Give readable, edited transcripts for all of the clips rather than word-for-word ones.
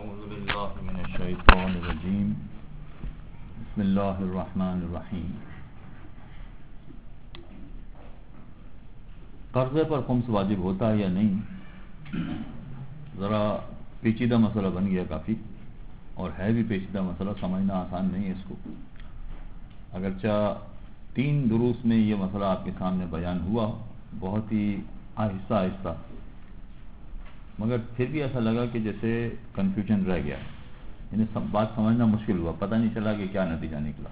اعوذ باللہ من الشیطان الرجیم بسم اللہ الرحمن الرحیم. قرضے پر خمس واجب ہوتا ہے یا نہیں؟ ذرا پیچیدہ مسئلہ بن گیا کافی، اور ہے بھی پیچیدہ مسئلہ، سمجھنا آسان نہیں ہے اس کو. اگرچہ 3 دروس میں یہ مسئلہ آپ کے سامنے بیان ہوا، بہت ہی آہستہ آہستہ، مگر پھر بھی ایسا لگا کہ جیسے کنفیوژن رہ گیا، یعنی بات سمجھنا مشکل ہوا، پتہ نہیں چلا کہ کیا نتیجہ نکلا.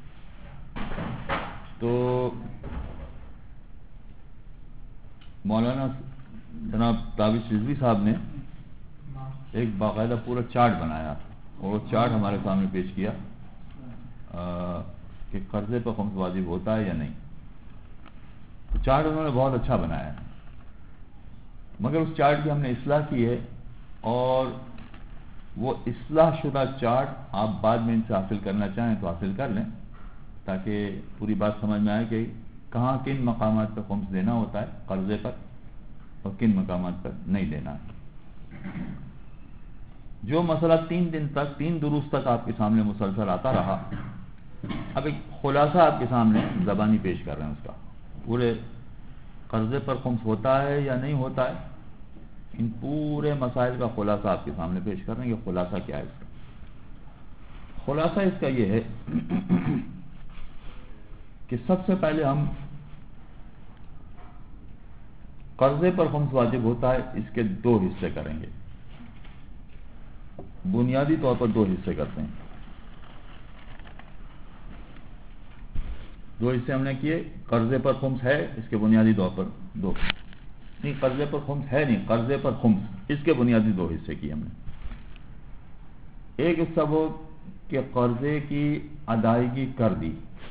تو مولانا جناب تابش رضوی صاحب نے ایک باقاعدہ پورا چارٹ بنایا، اور وہ چارٹ ہمارے سامنے پیش کیا کہ قرضے پر خمس واجب ہوتا ہے یا نہیں. تو چارٹ انہوں نے بہت اچھا بنایا ہے، مگر اس چارٹ کی ہم نے اصلاح کی ہے، اور وہ اصلاح شدہ چارٹ آپ بعد میں ان سے حاصل کرنا چاہیں تو حاصل کر لیں، تاکہ پوری بات سمجھ میں آئے کہ کہاں کن مقامات پر خمس دینا ہوتا ہے قرضے پر، اور کن مقامات پر نہیں دینا ہے. جو مسئلہ 3 دن تک، 3 دروس تک آپ کے سامنے مسلسل آتا رہا، اب ایک خلاصہ آپ کے سامنے زبانی پیش کر رہے ہیں اس کا. پورے قرضے پر خمس ہوتا ہے یا نہیں ہوتا ہے، ان پورے مسائل کا خلاصہ آپ کے سامنے پیش کر رہے ہیں. کہ خلاصہ کیا ہے اس کا؟ خلاصہ اس کا یہ ہے کہ سب سے پہلے ہم قرضے پر خمس واجب ہوتا ہے اس کے 2 حصے کریں گے. بنیادی طور پر 2 حصے کرتے ہیں. 2 حصے ہم نے کیے. قرضے پر خمس ہے، اس کے بنیادی طور پر 2 نہیں، قرضے پر خمس ہے نہیں، قرضے پر خمس، اس کے بنیادی 2 حصے کیے ہم نے. ایک حصہ وہ کہ قرضے کی ادائیگی کر دی،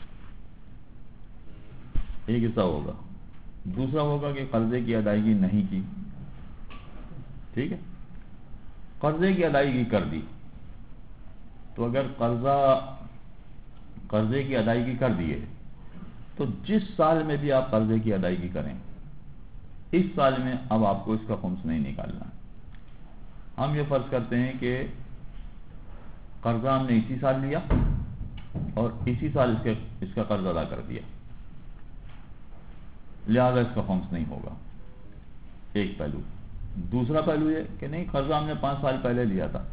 ایک حصہ ہوگا. دوسرا ہوگا کہ قرضے کی ادائیگی نہیں کی. ٹھیک ہے، قرضے کی ادائیگی کر دی تو اگر قرضے کی ادائیگی کر دیے تو جس سال میں بھی آپ قرضے کی ادائیگی کریں، اس سال میں اب آپ کو اس کا خمس نہیں نکالنا. ہم یہ فرض کرتے ہیں کہ قرضہ ہم نے اسی سال لیا اور اسی سال اس کا قرض ادا کر دیا، لہذا اس کا خمس نہیں ہوگا. ایک پہلو. دوسرا پہلو یہ کہ نہیں، قرضہ ہم نے 5 سال پہلے لیا تھا،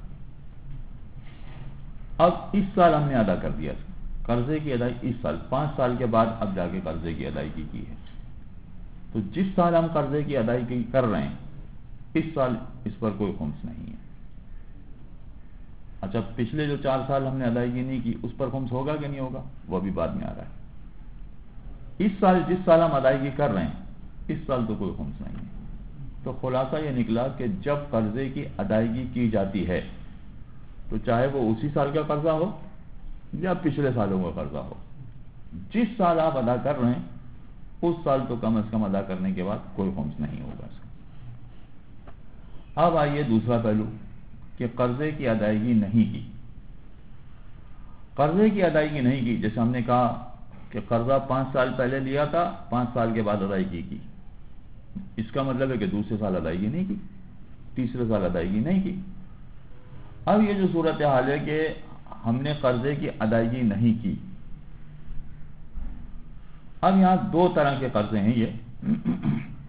اب اس سال ہم نے ادا کر دیا. قرضے کی ادائیگی اس سال، 5 سال کے بعد اب جا کے قرضے کی ادائیگی کی ہے. تو جس سال ہم قرضے کی ادائیگی کر رہے ہیں، اس سال اس پر کوئی خمس نہیں ہے. اچھا، پچھلے جو 4 سال ہم نے ادائیگی نہیں کی، اس پر خمس ہوگا کہ نہیں ہوگا، وہ بھی بعد میں آ رہا ہے. اس سال جس سال ہم ادائیگی کر رہے ہیں، اس سال تو کوئی خمس نہیں ہے. تو خلاصہ یہ نکلا کہ جب قرضے کی ادائیگی کی جاتی ہے تو چاہے وہ اسی سال کا قرضہ ہو یا پچھلے سالوں کا قرضہ ہو، جس سال آپ ادا کر رہے ہیں اس سال تو کم از کم ادا کرنے کے بعد کوئی خمس نہیں ہوگا اس کا. اب آئیے دوسرا پہلو کہ قرضے کی ادائیگی نہیں کی. قرضے کی ادائیگی نہیں کی، جیسے ہم نے کہا کہ قرضہ 5 سال پہلے لیا تھا، 5 سال کے بعد ادائیگی کی، اس کا مطلب ہے کہ دوسرے سال ادائیگی نہیں کی، تیسرے سال ادائیگی نہیں کی. اب یہ جو صورتحال ہے کہ ہم نے قرضے کی ادائیگی نہیں کی، اب یہاں 2 طرح کے قرضے ہیں. یہ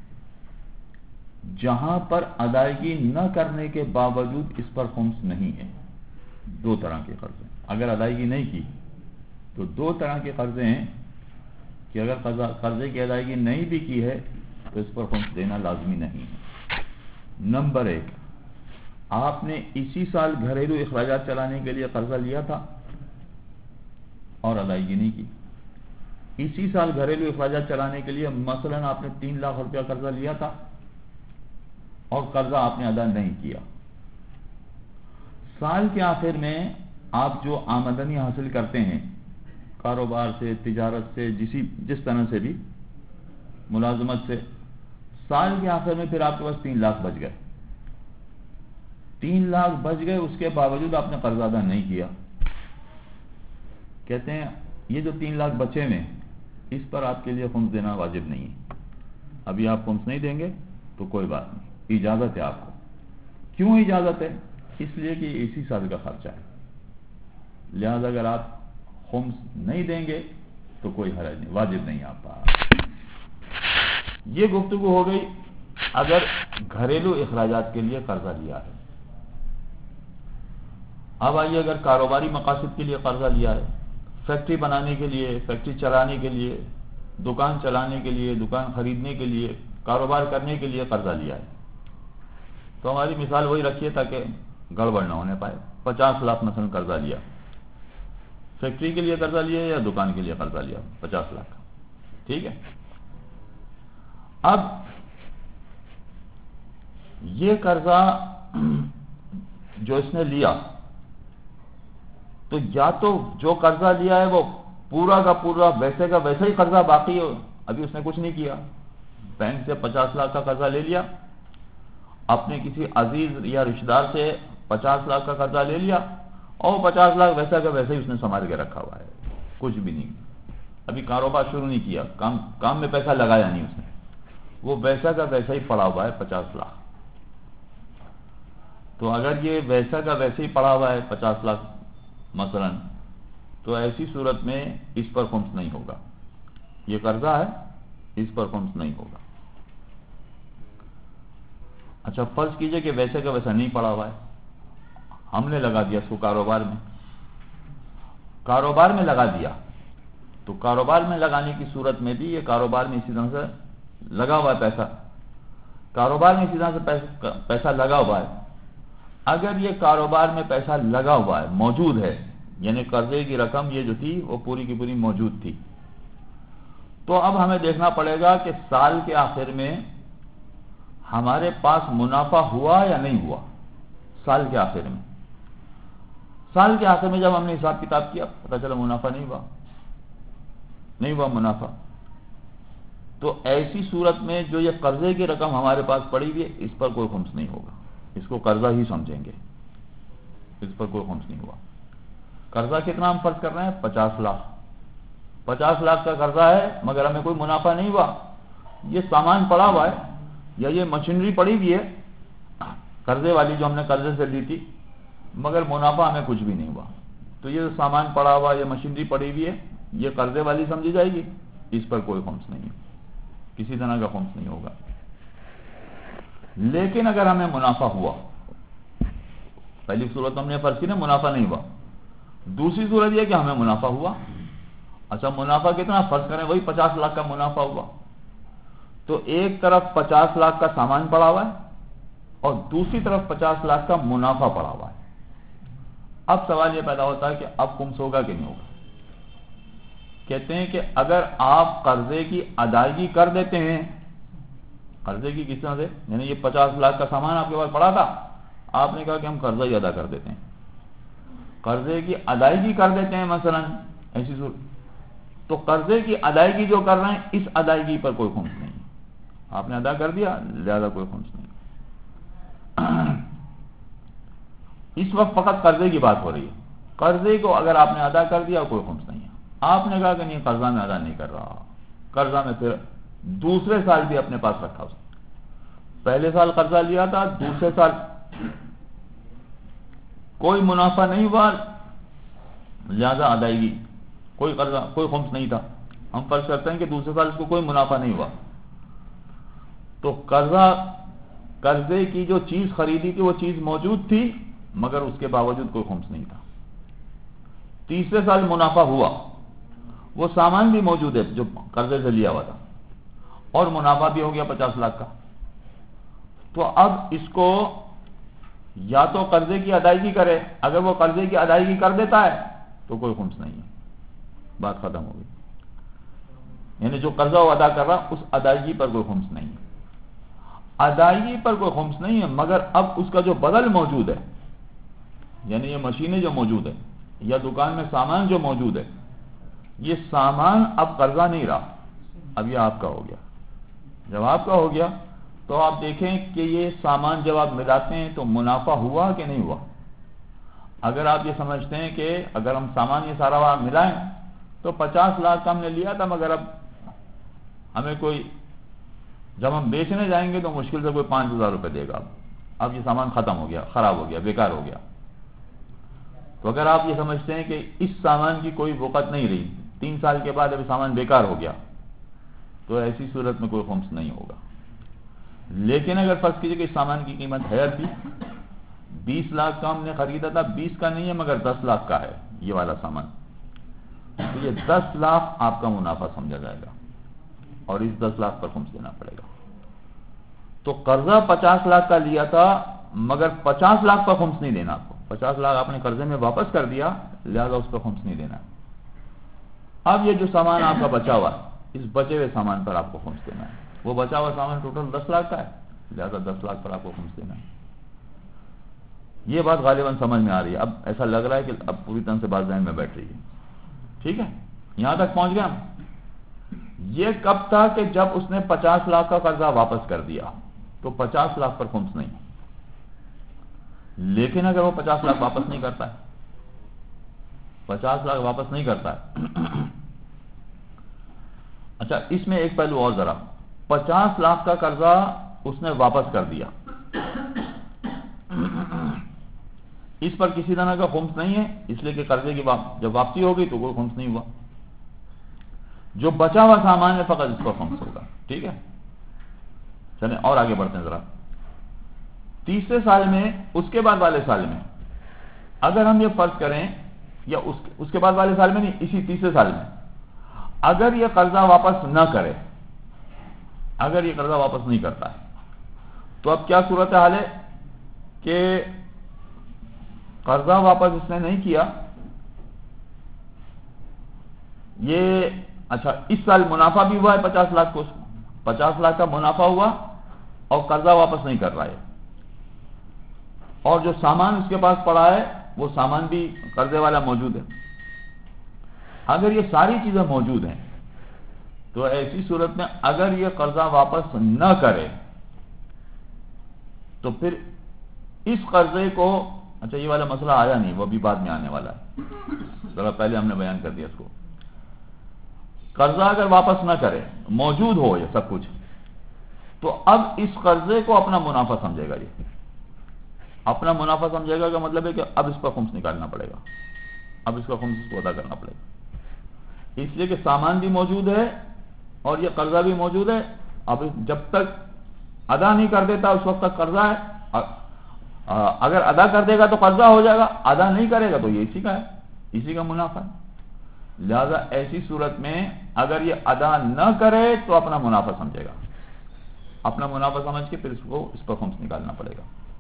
جہاں پر ادائیگی نہ کرنے کے باوجود اس پر خمس نہیں ہے. 2 طرح کے قرضے. اگر ادائیگی نہیں کی تو 2 طرح کے قرضے ہیں کہ اگر قرضے کی ادائیگی نہیں بھی کی ہے تو اس پر خمس دینا لازمی نہیں ہے. نمبر 1، آپ نے اسی سال گھریلو اخراجات چلانے کے لیے قرضہ لیا تھا اور ادائیگی نہیں کی. اسی سال گھریلو اخراجات چلانے کے لیے مثلا آپ نے 3 لاکھ روپیہ قرضہ لیا تھا اور قرضہ آپ نے ادا نہیں کیا. سال کے آخر میں آپ جو آمدنی حاصل کرتے ہیں کاروبار سے، تجارت سے، جس طرح سے بھی، ملازمت سے، سال کے آخر میں پھر آپ کے پاس 3 لاکھ بچ گئے. 3 لاکھ بچ گئے، اس کے باوجود آپ نے قرضہ ادا نہیں کیا. کہتے ہیں یہ جو 3 لاکھ بچے میں، اس پر آپ کے لیے خمس دینا واجب نہیں ہے. ابھی آپ خمس نہیں دیں گے تو کوئی بات نہیں، اجازت ہے آپ کو. کیوں اجازت ہے؟ اس لیے کہ اسی سال کا خرچہ ہے، لہذا اگر آپ خمس نہیں دیں گے تو کوئی حرج نہیں، واجب نہیں آپ پر۔ یہ گفتگو ہو گئی اگر گھریلو اخراجات کے لیے قرضہ لیا ہے۔ اب آئیے اگر کاروباری مقاصد کے لیے قرضہ لیا ہے، فیکٹری بنانے کے لیے، فیکٹری چلانے کے لیے، دکان چلانے کے لیے، دکان خریدنے کے لیے، کاروبار کرنے کے لیے قرضہ لیا ہے، تو ہماری مثال وہی رکھیے تاکہ گڑبڑ نہ ہونے پائے۔ 50 لاکھ مثلا قرضہ لیا، فیکٹری کے لیے قرضہ لیا یا دکان کے لیے قرضہ لیا 50 لاکھ کا، ٹھیک ہے۔ اب یہ قرضہ جو اس نے لیا، تو یا تو جو قرضہ لیا ہے وہ پورا کا پورا ویسے کا ویسا ہی قرضہ باقی ہو، ابھی اس نے کچھ نہیں کیا، بینک سے 50 لاکھ کا قرضہ لے لیا، اپنے کسی عزیز یا رشتہ دار سے 50 لاکھ کا قرضہ لے لیا، اور 50 لاکھ ویسا کا ویسا ہی اس نے سنبھال کے رکھا ہوا ہے، کچھ بھی نہیں، ابھی کاروبار شروع نہیں کیا، کام میں پیسہ لگایا نہیں اس نے، وہ ویسا کا ویسا ہی پڑا ہوا ہے 50 لاکھ۔ تو اگر یہ ویسا کا ویسا ہی پڑا ہوا ہے 50 لاکھ مثلا، تو ایسی صورت میں اس پر خمس نہیں ہوگا، یہ قرضہ ہے، اس پر خمس نہیں ہوگا۔ اچھا فرض کیجئے کہ ویسے کا ویسا نہیں پڑا ہوا ہے، ہم نے لگا دیا اس کو کاروبار میں لگا دیا، تو کاروبار میں لگانے کی صورت میں بھی یہ کاروبار میں اسی طرح سے لگا ہوا ہے پیسہ، کاروبار میں اسی طرح سے پیسہ لگا ہوا ہے۔ اگر یہ کاروبار میں پیسہ لگا ہوا ہے، موجود ہے، یعنی قرضے کی رقم یہ جو تھی وہ پوری کی پوری موجود تھی، تو اب ہمیں دیکھنا پڑے گا کہ سال کے آخر میں ہمارے پاس منافع ہوا یا نہیں ہوا۔ سال کے آخر میں جب ہم نے حساب کتاب کیا، پتہ چلا منافع نہیں ہوا منافع، تو ایسی صورت میں جو یہ قرضے کی رقم ہمارے پاس پڑی ہوئی ہے، اس پر کوئی خمس نہیں ہوگا، اس کو قرضہ ہی سمجھیں گے، اس پر کوئی خمس نہیں ہوا۔ قرضہ کتنا ہم فرض کر رہے ہیں؟ 50 لاکھ 50 لاکھ کا قرضہ ہے، مگر ہمیں کوئی منافع نہیں ہوا، یہ سامان پڑا ہوا ہے یا یہ مشینری پڑی ہوئی ہے قرضے والی جو ہم نے قرضے سے لی تھی، مگر منافع ہمیں کچھ بھی نہیں ہوا، تو یہ سامان پڑا ہوا، یہ مشینری پڑی ہوئی ہے، یہ قرضے والی سمجھی جائے گی، اس پر کوئی خمس نہیں ہے، کسی طرح کا خمس نہیں ہوگا۔ لیکن اگر ہمیں منافع ہوا، پہلی صورت ہم نے فرض کی نا منافع نہیں ہوا، دوسری صورت یہ کہ ہمیں منافع ہوا۔ اچھا منافع کتنا فرض کریں؟ وہی 50 لاکھ کا منافع ہوا، تو ایک طرف 50 لاکھ کا سامان پڑا ہوا ہے اور دوسری طرف 50 لاکھ کا منافع پڑا ہوا ہے۔ اب سوال یہ پیدا ہوتا ہے کہ اب خمس ہوگا کہ نہیں ہوگا؟ کہتے ہیں کہ اگر آپ قرضے کی ادائیگی کر دیتے ہیں، قرضے کی کس طرح سے، یعنی یہ 50 لاکھ کا سامان آپ کے پاس پڑا تھا، آپ نے کہا کہ ہم قرضہ ہی ادا کر دیتے ہیں، قرضے کی ادائیگی کر دیتے ہیں مثلا، ایسی صورت تو قرضے کی ادائیگی جو کر رہے ہیں، اس ادائیگی پر کوئی خمس نہیں، آپ نے ادا کر دیا، لہذا کوئی خمس نہیں۔ اس وقت فقط قرضے کی بات ہو رہی ہے، قرضے کو اگر آپ نے ادا کر دیا کوئی خمس نہیں ہے۔ آپ نے کہا کہ نہیں قرضہ میں ادا نہیں کر رہا، قرضہ میں پھر دوسرے سال بھی اپنے پاس رکھا اس نے، پہلے سال قرضہ لیا تھا، دوسرے سال کوئی منافع نہیں ہوا، لہذا ادائیگی کوئی قرضہ کوئی خمس نہیں تھا، ہم فرض کرتے ہیں کہ دوسرے سال اس کو کوئی منافع نہیں ہوا، تو قرضے کی جو چیز خریدی تھی وہ چیز موجود تھی، مگر اس کے باوجود کوئی خمس نہیں تھا۔ تیسرے سال منافع ہوا، وہ سامان بھی موجود ہے جو قرضے سے لیا ہوا تھا، اور منافع بھی ہو گیا 50 لاکھ کا، تو اب اس کو یا تو قرضے کی ادائیگی کرے، اگر وہ قرضے کی ادائیگی کر دیتا ہے تو کوئی خمس نہیں ہے، بات ختم ہو گئی، یعنی جو قرضہ وہ ادا کر رہا اس ادائیگی پر کوئی خمس نہیں ہے، ادائیگی پر کوئی خمس نہیں ہے، مگر اب اس کا جو بدل موجود ہے، یعنی یہ مشینیں جو موجود ہے یا دکان میں سامان جو موجود ہے، یہ سامان اب قرضہ نہیں رہا، اب یہ آپ کا ہو گیا۔ جب آپ کا ہو گیا تو آپ دیکھیں کہ یہ سامان جب آپ ملاتے ہیں تو منافع ہوا کہ نہیں ہوا۔ اگر آپ یہ سمجھتے ہیں کہ اگر ہم سامان یہ سارا ملائیں تو 50 لاکھ کا ہم نے لیا تھا، مگر اب ہمیں کوئی، جب ہم بیچنے جائیں گے تو مشکل سے کوئی 5,000 روپے دے گا، اب یہ سامان ختم ہو گیا، خراب ہو گیا، بیکار ہو گیا. تو اگر آپ یہ سمجھتے ہیں کہ اس سامان کی کوئی وقت نہیں رہی، 3 سال کے بعد ابھی سامان بیکار ہو گیا، تو ایسی صورت میں کوئی خمس نہیں ہوگا. لیکن اگر فرض کیجئے کہ اس سامان کی قیمت ہے بھی 20 لاکھ کا ہم نے خریدا تھا، 20 کا نہیں ہے مگر 10 لاکھ کا ہے یہ والا سامان، تو یہ 10 لاکھ آپ کا منافع سمجھا جائے گا اور اس 10 لاکھ پر خمس دینا پڑے گا. تو قرضہ 50 لاکھ کا لیا تھا مگر 50 لاکھ پر خمس نہیں دینا آپ کو. 50 لاکھ آپ نے قرضے میں واپس کر دیا، لہذا اس پر خمس نہیں دینا. اب یہ جو سامان آپ کا بچا ہوا ہے، اس بچے ہوئے سامان پر آپ کو خمس دینا ہے. وہ بچا ہوا سامان ٹوٹل 10 لاکھ کا ہے، لہذا 10 لاکھ پر آپ کو خمس دینا ہے. یہ بات غالباً سمجھ میں آ رہی ہے. اب ایسا لگ رہا ہے کہ اب پوری طرح سے بات ذہن میں بیٹھ رہی ہے. ٹھیک ہے، یہاں تک پہنچ گیا. یہ کب تھا کہ جب اس نے 50 لاکھ کا قرضہ واپس کر دیا تو 50 لاکھ پر خمس نہیں. لیکن اگر وہ 50 لاکھ واپس نہیں کرتا ہے، 50 لاکھ واپس نہیں کرتا ہے، اچھا اس میں ایک پہلو اور ذرا، 50 لاکھ کا قرضہ اس نے واپس کر دیا، اس پر کسی طرح کا خمس نہیں ہے، اس لیے کہ قرضے کی جب واپسی ہوگی تو کوئی خمس نہیں ہوا. جو بچا ہوا سامان ہے فقط اس پر خمس ہوگا. ٹھیک ہے، چلیں اور آگے بڑھتے ہیں ذرا. تیسرے سال میں، اس کے بعد والے سال میں اگر ہم یہ فرض کریں، یا اس کے بعد والے سال میں نہیں، اسی تیسرے سال میں اگر یہ قرضہ واپس نہ کرے، اگر یہ قرضہ واپس نہیں کرتا ہے، تو اب کیا صورت حال ہے کہ قرضہ واپس اس نے نہیں کیا، یہ اچھا اس سال منافع بھی ہوا ہے 50 لاکھ کو، 50 لاکھ کا منافع ہوا اور قرضہ واپس نہیں کر رہا ہے، اور جو سامان اس کے پاس پڑا ہے وہ سامان بھی قرضے والا موجود ہے. اگر یہ ساری چیزیں موجود ہیں تو ایسی صورت میں اگر یہ قرضہ واپس نہ کرے تو پھر اس قرضے کو، اچھا یہ والا مسئلہ آیا نہیں، وہ بھی بعد میں آنے والا ہے، ذرا پہلے ہم نے بیان کر دیا اس کو. قرضہ اگر واپس نہ کرے، موجود ہو یہ سب کچھ، تو اب اس قرضے کو اپنا منافع سمجھے گا. یہ اپنا منافع سمجھے گا کا مطلب ہے کہ اب اس پر خمس نکالنا پڑے گا، اب اس کا خمس اس کو ادا کرنا پڑے گا، اس لیے کہ سامان بھی موجود ہے اور یہ قرضہ بھی موجود ہے. اب جب تک ادا نہیں کر دیتا اس وقت تک قرضہ ہے، اگر ادا کر دے گا تو قرضہ ہو جائے گا، ادا نہیں کرے گا تو یہ اسی کا ہے، اسی کا منافع ہے. لہذا ایسی صورت میں اگر یہ ادا نہ کرے تو اپنا منافع سمجھے گا، اپنا منافع سمجھ کے پھر اس پر خمس نکالنا پڑے گا.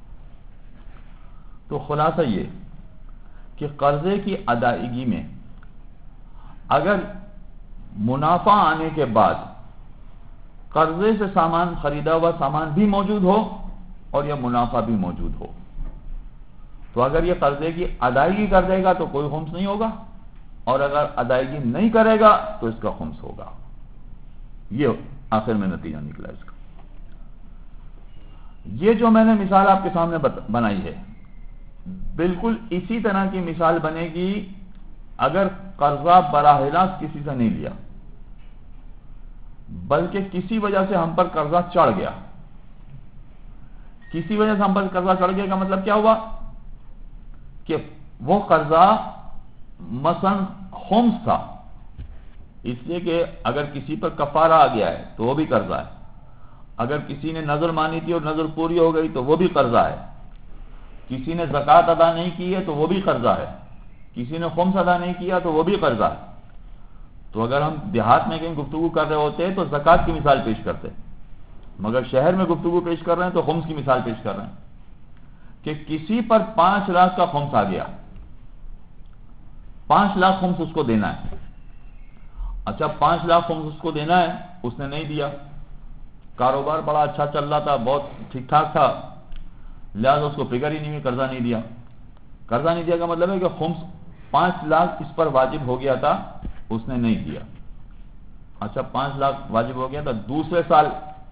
تو خلاصہ یہ کہ قرضے کی ادائیگی میں اگر منافع آنے کے بعد قرضے سے سامان خریدا ہوا سامان بھی موجود ہو اور یہ منافع بھی موجود ہو، تو اگر یہ قرضے کی ادائیگی کر دے گا تو کوئی خمس نہیں ہوگا، اور اگر ادائیگی نہیں کرے گا تو اس کا خمس ہوگا. یہ آخر میں نتیجہ نکلا اس کا. یہ جو میں نے مثال آپ کے سامنے بنائی ہے، بالکل اسی طرح کی مثال بنے گی اگر قرضہ براہ راست کسی سے نہیں لیا، بلکہ کسی وجہ سے ہم پر قرضہ چڑھ گیا. کسی وجہ سے ہم پر قرضہ چڑھ گیا کا مطلب کیا ہوا کہ وہ قرضہ مثلا خمس تھا، اس لیے کہ اگر کسی پر کفارہ آ گیا ہے تو وہ بھی قرضہ ہے، اگر کسی نے نذر مانی تھی اور نذر پوری ہو گئی تو وہ بھی قرضہ ہے، کسی نے زکوٰۃ ادا نہیں کی ہے تو وہ بھی قرضہ ہے، کسی نے خمس ادا نہیں کیا تو وہ بھی قرضہ ہے. تو اگر ہم دیہات میں کہیں گفتگو کر رہے ہوتے تو زکوٰۃ کی مثال پیش کرتے، مگر شہر میں گفتگو پیش کر رہے ہیں تو خمس کی مثال پیش کر رہے ہیں کہ کسی پر 5 لاکھ کا خمس آ گیا، 5 لاکھ خمس اس کو دینا ہے. اچھا 5 لاکھ خمس اس کو دینا ہے، اس نے نہیں دیا، کاروبار بڑا اچھا چل رہا تھا، بہت ٹھیک ٹھاک تھا، لہذا اس کو فکر ہی نہیں ہوئی، قرضہ نہیں دیا. قرضہ نہیں دیا کا مطلب ہے کہ خمس 5 لاکھ اس پر واجب ہو گیا تھا، اس نے نہیں دیا. اچھا 5 لاکھ واجب ہو گیا تھا، دوسرے سال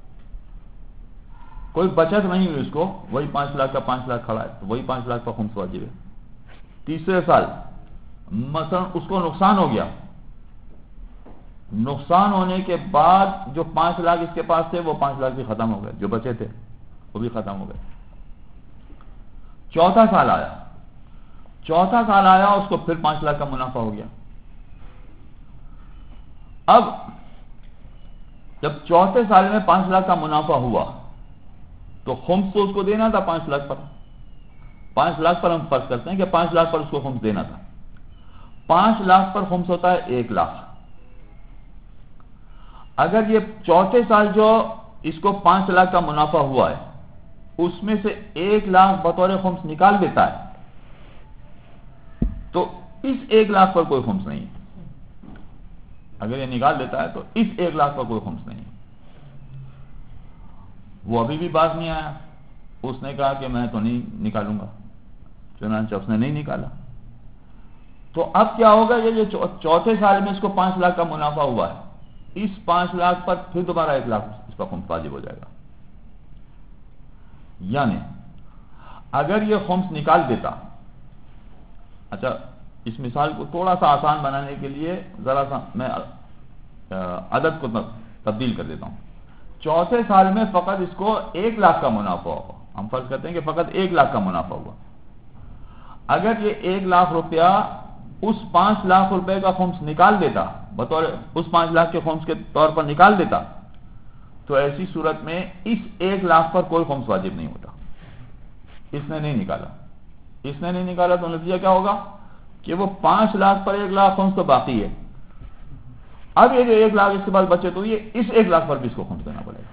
کوئی بچت نہیں ہوئی اس کو، وہی 5 لاکھ کا 5 لاکھ کھڑا ہے تو وہی 5 لاکھ کا خمس واجب ہے. تیسرے سال مثلا اس کو نقصان ہو گیا، نقصان ہونے کے بعد جو 5 لاکھ اس کے پاس تھے وہ 5 لاکھ بھی ختم ہو گئے، جو بچے تھے وہ بھی ختم ہو گئے. چوتھا سال آیا اس کو پھر 5 لاکھ کا منافع ہو گیا. اب جب چوتھے سال میں 5 لاکھ کا منافع ہوا تو خمس تو اس کو دینا تھا 5 لاکھ پر. 5 لاکھ پر ہم فرض کرتے ہیں کہ 5 لاکھ پر اس کو خمس دینا تھا. 5 لاکھ پر خمس ہوتا ہے 1 لاکھ. اگر یہ چوتھے سال جو اس کو 5 لاکھ کا منافع ہوا ہے اس میں سے 1 لاکھ بطور خمس نکال دیتا ہے تو اس 1 لاکھ پر کوئی خمس نہیں. اگر یہ نکال دیتا ہے تو اس 1 لاکھ پر کوئی خمس نہیں. وہ ابھی بھی باز نہیں آیا. اس نے کہا کہ میں تو نہیں نکالوں گا، چنانچہ اس نے نہیں نکالا. تو اب کیا ہوگا، یہ چوتھے سال میں اس کو 5 لاکھ کا منافع ہوا ہے، اس 5 لاکھ پر پھر دوبارہ 1 لاکھ اس پر خمس واجب ہو جائے گا. یعنی اگر یہ خمس نکال دیتا، اچھا اس مثال کو تھوڑا سا آسان بنانے کے لیے ذرا سا میں عدد کو تبدیل کر دیتا ہوں. چوتھے سال میں فقط اس کو 1 لاکھ کا منافع ہوا. ہم فرض کرتے ہیں کہ فقط 1 لاکھ کا منافع ہوا. اگر یہ 1 لاکھ روپیہ اس 5 لاکھ روپے کا خمس نکال دیتا، بطور اس 5 لاکھ کے خمس کے طور پر نکال دیتا، تو ایسی صورت میں اس 1 لاکھ پر کوئی خمس واجب نہیں ہوتا. اس نے نہیں نکالا تو نتیجہ کیا ہوگا کہ وہ 5 لاکھ پر 1 لاکھ خمس تو باقی ہے. اب یہ جو 1 لاکھ اس کے بعد بچے تو یہ اس 1 لاکھ پر بھی اس کو خمس دینا پڑے گا.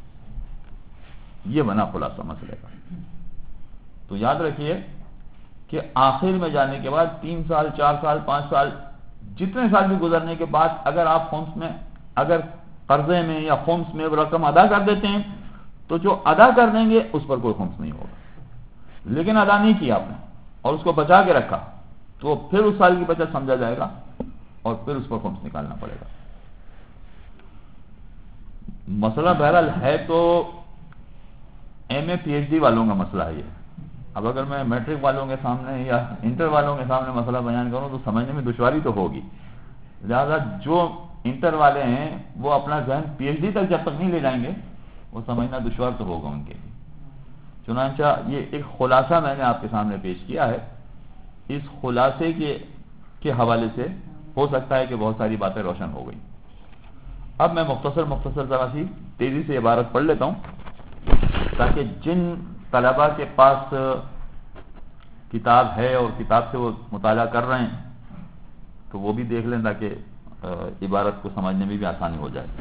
یہ بنا خلاصہ مسئلے کا. تو یاد رکھیے کہ آخر میں جانے کے بعد 3 سال 4 سال 5 سال جتنے سال بھی گزرنے کے بعد اگر آپ خمس میں، اگر قرضے میں یا خمس میں وہ رقم ادا کر دیتے ہیں تو جو ادا کر دیں گے اس پر کوئی خمس نہیں ہوگا. لیکن ادا نہیں کیا آپ نے اور اس کو بچا کے رکھا تو پھر اس سال کی بچت سمجھا جائے گا اور پھر اس پر خمس نکالنا پڑے گا. مسئلہ بہرحال ہے تو M A P H D والوں کا مسئلہ ہے یہ. اب اگر میں میٹرک والوں کے سامنے یا انٹر والوں کے سامنے مسئلہ بیان کروں تو سمجھنے میں دشواری تو ہوگی. لہذا جو انٹر والے ہیں وہ اپنا ذہن پی ایچ ڈی تک جب تک نہیں لے جائیں گے وہ سمجھنا دشوار تو ہوگا ان کے لیے. چنانچہ یہ ایک خلاصہ میں نے آپ کے سامنے پیش کیا ہے. اس خلاصے کے حوالے سے ہو سکتا ہے کہ بہت ساری باتیں روشن ہو گئی. اب میں مختصر ذرا سی تیزی سے عبارت پڑھ لیتا ہوں تاکہ جن طلباء کے پاس کتاب ہے اور کتاب سے وہ مطالعہ کر رہے ہیں تو وہ بھی دیکھ لیں تاکہ عبارت کو سمجھنے میں بھی آسانی ہو جائے.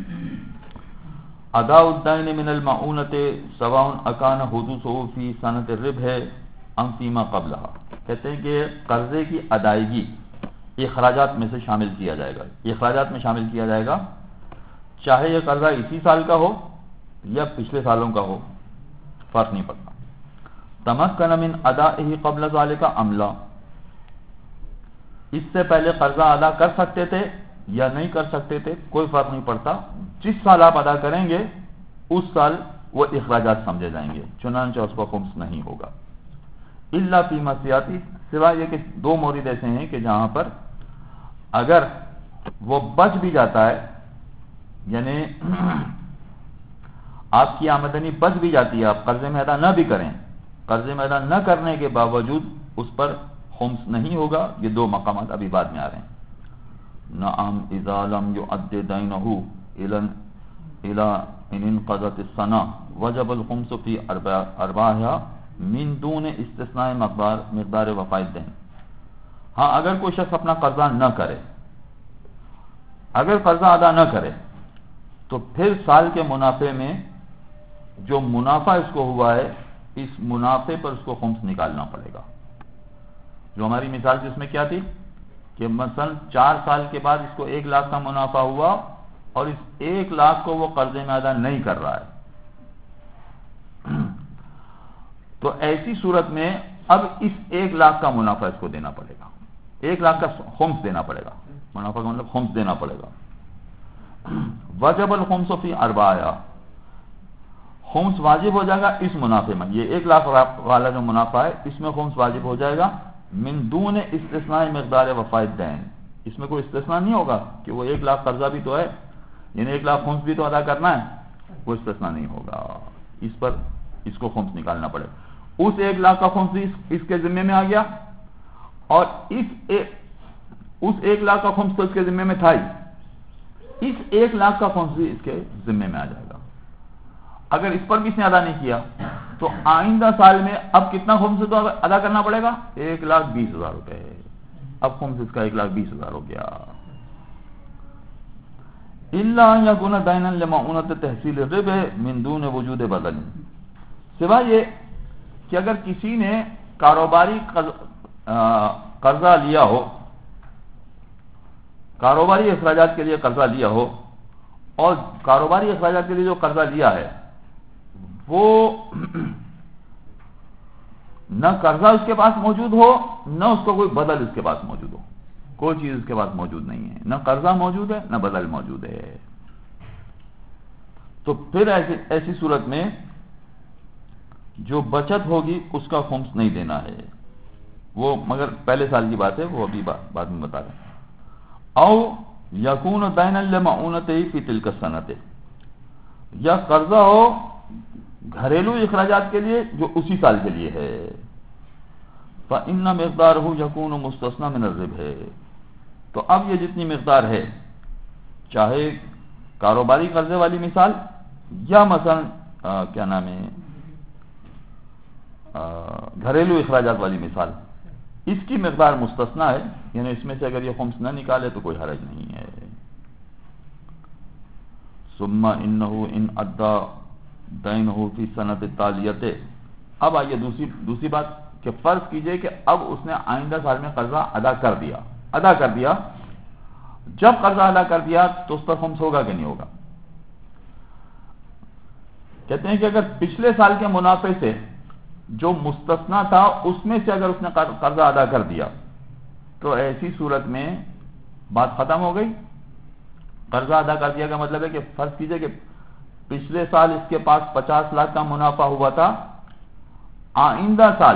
ادا الدین من المعونۃ سواء اکان حدوثہ فی سنۃ الربح ام فیما قبلھا. کہتے ہیں کہ قرضے کی ادائیگی اخراجات میں سے شامل کیا جائے گا. اخراجات میں شامل کیا جائے گا چاہے یہ قرضہ اسی سال کا ہو یا پچھلے سالوں کا ہو، فرق نہیں پڑتا. تمکن من ادائہ قبل ذلک ام لا. اس سے پہلے قرضہ ادا کر سکتے تھے یا نہیں کر سکتے تھے کوئی فرق نہیں پڑتا. جس سال آپ ادا کریں گے اس سال وہ اخراجات سمجھے جائیں گے، چنانچہ اس کو خمس نہیں ہوگا. الا فی مسیاتی، سوائے یہ کہ 2 مورد ایسے ہیں کہ جہاں پر اگر وہ بچ بھی جاتا ہے، یعنی آپ کی آمدنی بچ بھی جاتی ہے، آپ قرضے میں ادا نہ بھی کریں، قرضے میں ادا نہ کرنے کے باوجود اس پر خمس نہیں ہوگا. یہ 2 مقامات ابھی بعد میں آ رہے ہیں. نعم اذا لم يؤد دينه الى ان انقضت السنه وجب الخمس في ارباحها من دون استثناء مقدار وفاء الدين. ہاں اگر کوئی شخص اپنا قرضہ نہ کرے، اگر قرضہ ادا نہ کرے تو پھر سال کے منافع میں جو منافع اس کو ہوا ہے اس منافع پر اس کو خمس نکالنا پڑے گا. جو ہماری مثال جس میں کیا تھی کہ مثلا 4 سال کے بعد اس کو 1 لاکھ کا منافع ہوا اور اس 1 لاکھ کو وہ قرضے میں ادا نہیں کر رہا ہے، تو ایسی صورت میں اب اس 1 لاکھ کا منافع اس کو دینا پڑے گا. 1 لاکھ کا خمس دینا پڑے گا. منافع کا مطلب خمس دینا پڑے گا. وجب الخمس فی ارباحها، خمس واجب ہو جائے گا اس منافع میں. یہ 1 لاکھ والا جو منافع ہے اس میں خمس واجب ہو جائے گا من دون استثناء مقدار وفاء الدین. اس میں کوئی استثناء نہیں ہوگا کہ وہ 1 لاکھ قرضہ بھی تو ہے، یعنی 1 لاکھ خمس بھی تو ادا کرنا ہے، وہ استثناء نہیں ہوگا. اس پر اس کو خمس نکالنا پڑے گا. اس 1 لاکھ کا خمس اس کے ذمے میں آ گیا، اور اس 1 لاکھ کا خمس تو اس کے ذمے میں تھا ہی، اس 1 لاکھ کا خمس بھی اس کے ذمے میں آ جائے گا۔ اگر اس پر بھی اس نے ادا نہیں کیا تو آئندہ سال میں اب کتنا خمس تو ادا کرنا پڑے گا؟ 1,20,000 روپے۔ اب خمس اس کا 1,20,000 ہو گیا۔ الا ان يكون دينا لمعونة تحصيل الربح من دون وجود بدل، سوائے یہ کہ اگر کسی نے کاروباری قرضہ لیا ہو، کاروباری اخراجات کے لیے قرضہ لیا ہو، اور کاروباری اخراجات کے لیے جو قرضہ لیا ہے وہ نہ قرضہ اس کے پاس موجود ہو، نہ اس کو کوئی بدل اس کے پاس موجود ہو، کوئی چیز اس کے پاس موجود نہیں ہے، نہ قرضہ موجود ہے نہ بدل موجود ہے، تو پھر ایسی صورت میں جو بچت ہوگی اس کا خمس نہیں دینا ہے، وہ مگر پہلے سال کی بات ہے، وہ ابھی بعد میں بتا رہے ہیں۔ او یکون دینا لمعونتہ فی تلک السنۃ، یا قرضہ ہو گھریلو اخراجات کے لیے جو اسی سال کے لیے ہے، فإن مقدارہ یکون مستثنی من الربح، تو اب یہ جتنی مقدار ہے، چاہے کاروباری قرضے والی مثال یا مثلا کیا نام ہے گھریلو اخراجات والی مثال، اس کی مقدار مستثنی ہے، یعنی اس میں سے اگر یہ خمس نہ نکالے تو کوئی حرج نہیں ہے۔ ثم انہ ان ادى دینہ فی السنۃ التالیۃ، اب آئیے دوسری بات کہ فرض کیجئے کہ اب اس نے آئندہ سال میں قرضہ ادا کر دیا، جب قرضہ ادا کر دیا تو اس پر خمس ہوگا کہ نہیں ہوگا؟ کہتے ہیں کہ اگر پچھلے سال کے منافع سے جو مستثنا تھا اس میں سے اگر اس نے قرضہ ادا کر دیا تو ایسی صورت میں بات ختم ہو گئی۔ قرضہ ادا کر دیا کا مطلب ہے کہ فرض کیجئے کہ پچھلے سال اس کے پاس 50 لاکھ کا منافع ہوا تھا، آئندہ سال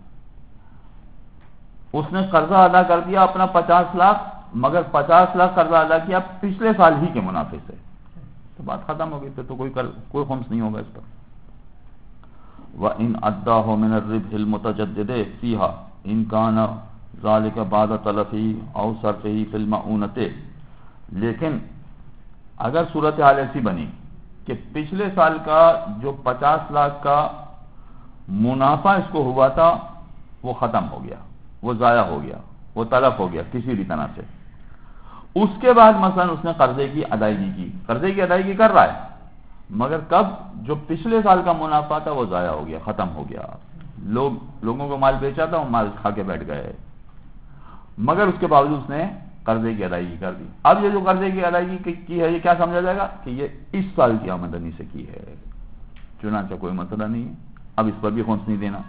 اس نے قرضہ ادا کر دیا اپنا 50 لاکھ، مگر 50 لاکھ قرضہ ادا کیا پچھلے سال ہی کے منافع سے، تو بات ختم ہو گئی، پھر تو کوئی خمس نہیں ہوگا اس پر۔ وَإِنْ أَدَّاهُ مِنَ الرِّبْحِ الْمُتَجَدِّدِ فِيهَا إِنْ كَانَ ذَلِكَ بَعْدَ تَلَفِهِ أَوْ صَرْفِهِ فِي الْمَعُونَةِ، لیکن اگر صورتحال ایسی بنی کہ پچھلے سال کا جو 50 لاکھ کا منافع اس کو ہوا تھا وہ ختم ہو گیا، وہ ضائع ہو گیا، وہ تلف ہو گیا کسی بھی طرح سے، اس کے بعد مثلا اس نے قرضے کی ادائیگی کر رہا ہے، مگر کب؟ جو پچھلے سال کا منافع تھا وہ ضائع ہو گیا، ختم ہو گیا، لوگوں کو مال بیچا تھا، وہ مال کھا کے بیٹھ گئے، مگر اس کے باوجود اس نے قرضے کی ادائیگی کر دی۔ اب یہ جو قرضے کی ادائیگی کی ہے یہ کیا سمجھا جائے گا کہ یہ اس سال کی آمدنی سے کی ہے، چنانچہ کوئی مسئلہ نہیں ہے، اب اس پر بھی خمس نہیں دینا۔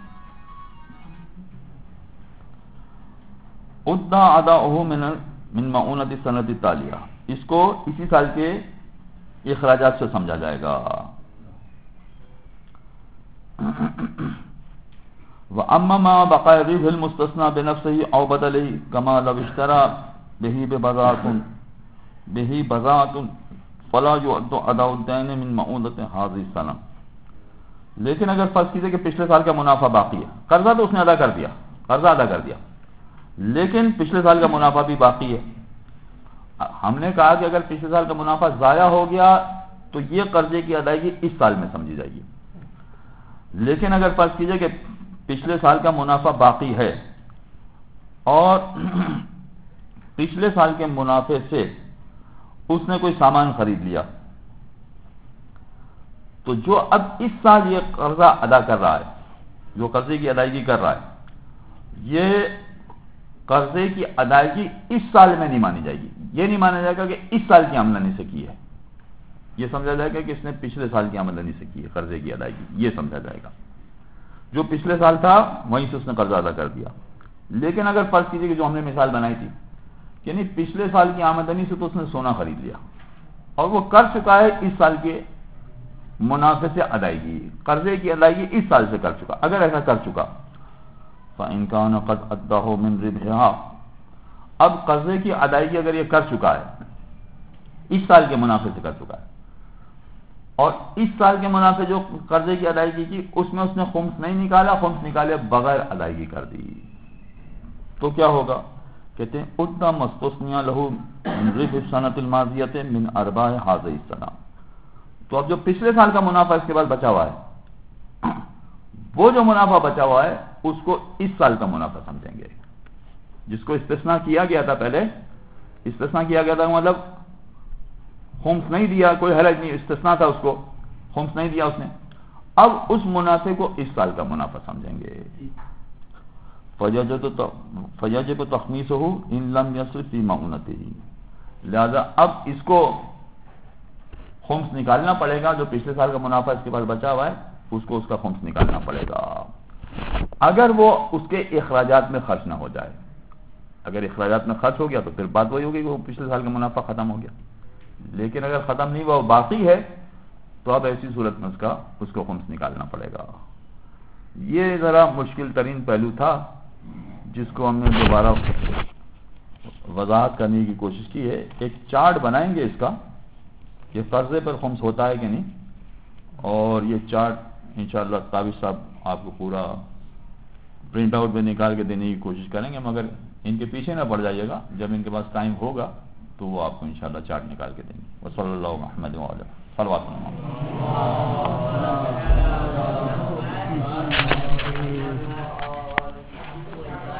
ادّا اداؤہ من معونۃ السنۃ التالیہ، اس کو اسی سال کے اخراجات سے سمجھا جائے گا۔ وَأَمَّا مَا بَقَاءِ الرِّبْحِ الْمُسْتَثْنَى بِنَفْسِهِ أَوْ بَدَلِهِ كَمَا لَوْ اشْتَرَى بِهِ بَضَاعَةً فَلَا يُعَدُّ أَدَاءُ الدَّيْنِ مِنْ مَعُونَةِ هَذِهِ السَّنَةِ، لیکن اگر فرض کیجئے کہ پچھلے سال کا منافع باقی ہے، قرضہ تو اس نے ادا کر دیا، لیکن پچھلے سال کا منافع بھی باقی ہے، ہم نے کہا کہ اگر پچھلے سال کا منافع ضائع ہو گیا تو یہ قرضے کی ادائیگی اس سال میں سمجھی جائے گی، لیکن اگر فرض کیجئے کہ پچھلے سال کا منافع باقی ہے اور پچھلے سال کے منافع سے اس نے کوئی سامان خرید لیا، تو جو اب اس سال یہ قرضہ ادا کر رہا ہے، جو قرضے کی ادائیگی کر رہا ہے، یہ قرضے کی ادائیگی اس سال میں نہیں مانی جائے گی، یہ نہیں مانا جائے گا کہ اس سال کی آمدنی سے کی ہے، یہ سمجھا جائے گا کہ اس نے پچھلے سال کی آمدنی سے کی ہے قرضے کی ادائیگی، یہ سمجھا جائے گا، جو پچھلے سال تھا وہیں سے اس نے قرضہ ادا کر دیا۔ لیکن اگر فرض کیجئے کہ جو ہم نے مثال بنائی تھی کہ نہیں پچھلے سال کی آمدنی سے تو اس نے سونا خرید لیا اور وہ کر چکا ہے اس سال کے منافع سے ادائیگی، قرضے کی ادائیگی اس سال سے کر چکا، اگر ایسا کر چکا فَإِنْ كَانَ قَدْ أَدَّاهُ مِنْ رِبْحِهَا، اب قرضے کی ادائیگی اگر یہ کر چکا ہے اس سال کے منافع سے کر چکا ہے، اور اس سال کے منافع جو قرضے کی ادائیگی کی اس میں اس نے خمس نہیں نکالا، خمس نکالے بغیر ادائیگی کر دی، تو کیا ہوگا؟ کہتے ہیں اتنا مستثنیہ لہو من ربح السنۃ الماضیۃ من ارباح هذه السنہ. تو اب جو پچھلے سال کا منافع اس کے بعد بچا ہوا ہے، وہ جو منافع بچا ہوا ہے اس کو اس سال کا منافع سمجھیں گے، جس کو استثناء کیا گیا تھا پہلے. استثناء کیا گیا تھا مطلب خمس نہیں دیا، کوئی حرج نہیں، استثناء تھا، اس کو خمس نہیں دیا اس نے. اب اس منافع کو اس سال کا منافع سمجھیں گے. فیجب تخمیسہ ان لم یصرف فی معونتہ، لہذا اب اس کو خمس نکالنا پڑے گا. جو پچھلے سال کا منافع اس کے بعد بچا ہوا ہے اس کو اس کا خمس نکالنا پڑے گا، اگر وہ اس کے اخراجات میں خرچ نہ ہو جائے. اگر اخراجات میں خرچ ہو گیا تو پھر بات وہی ہوگی کہ وہ پچھلے سال کا منافع ختم ہو گیا، لیکن اگر ختم نہیں ہوا وہ باقی ہے تو اب ایسی صورت میں اس کو خمس نکالنا پڑے گا. یہ ذرا مشکل ترین پہلو تھا جس کو ہم نے دوبارہ وضاحت کرنے کی کوشش کی ہے. ایک چارٹ بنائیں گے اس کا کہ قرضے پر خمس ہوتا ہے کہ نہیں، اور یہ چارٹ انشاءاللہ تابش صاحب آپ کو پورا پرنٹ آؤٹ میں نکال کے دینے کی کوشش کریں گے، مگر ان کے پیچھے نہ پڑ جائیے گا. جب ان کے پاس ٹائم ہوگا تو وہ آپ کو انشاءاللہ چارٹ نکال کے دیں گے. وصلی اللہ محمد وعلیہ صلوات اللہ.